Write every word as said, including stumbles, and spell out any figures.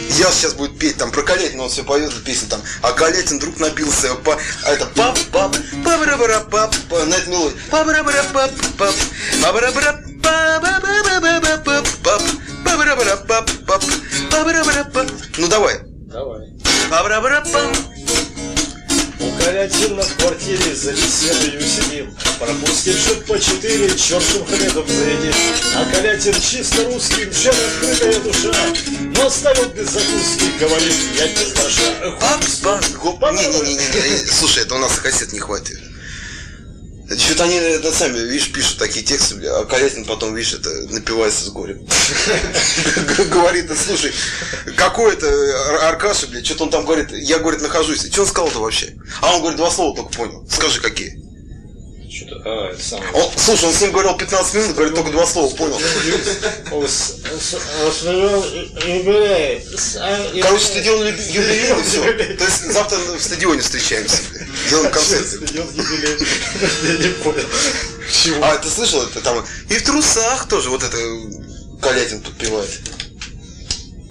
Я сейчас буду петь там про Калятина, он все поет песню там, а Калятин вдруг напился, по, а это пап пап пабара пап на эту мелодию, пабара пап пап пабара пап пап пабара пап пап пабара пап. Ну давай. Давай. Пабара пап. У Калятина в квартире за беседою сидим, пропустим шут по четыре, черным хлебом заедим. А Калятин чисто русский, чем открытая душа, но оставил без закуски, говорит, я без гроша. Не-не-не, слушай, это у нас кассет не хватит. Что-то они это сами, видишь, пишут такие тексты, бля, а Калятин потом, видишь, это напивается с горем. Говорит, слушай, какой это Аркаша, бля, что-то он там говорит, я, говорит, нахожусь. Что он сказал-то вообще? А он, говорит, два слова только понял. Скажи, какие? Что-то, а, это самое. Он, слушай, он с ним говорил пятнадцать минут, говорит, только два слова понял. Короче, стадион юбилейный, все. То есть завтра в стадионе встречаемся, бля. Делаем концерт. Стадион юбилейный. Я не понял. А, ты слышал это там? И в трусах тоже вот это Калятин подпевает.